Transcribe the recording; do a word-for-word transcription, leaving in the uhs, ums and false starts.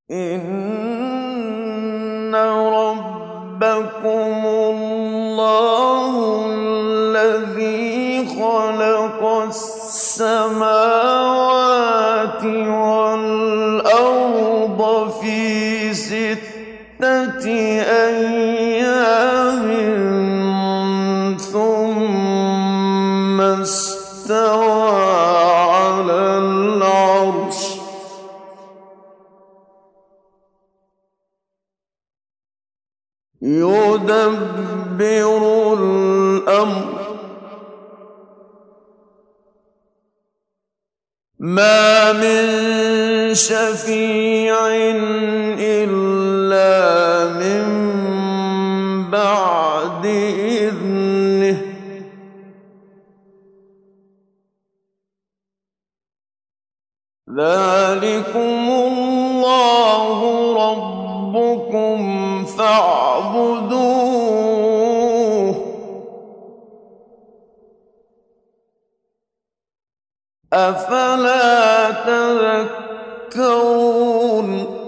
إِنَّ رَبَّكُمُ اللَّهُ الَّذِي خَلَقَ السَّمَاوَاتِ وَالْأَرْضَ فِي سِتَّةِ أَيَّامٍ ثُمَّ اسْتَوَىٰ عَلَى الْعَرْشِ ۖ يُدَبِّرُ الْأَمْرَ ۖ مَا مِن شَفِيعٍ إِلَّا مِن بَعْدِ إِذْنِهِ ۚ ذَٰلِكُمُ اللَّهُ رَبُّكُمْ فَاعْبُدُوهُ ۚ أَفَلَا تَذَكَّرُونَ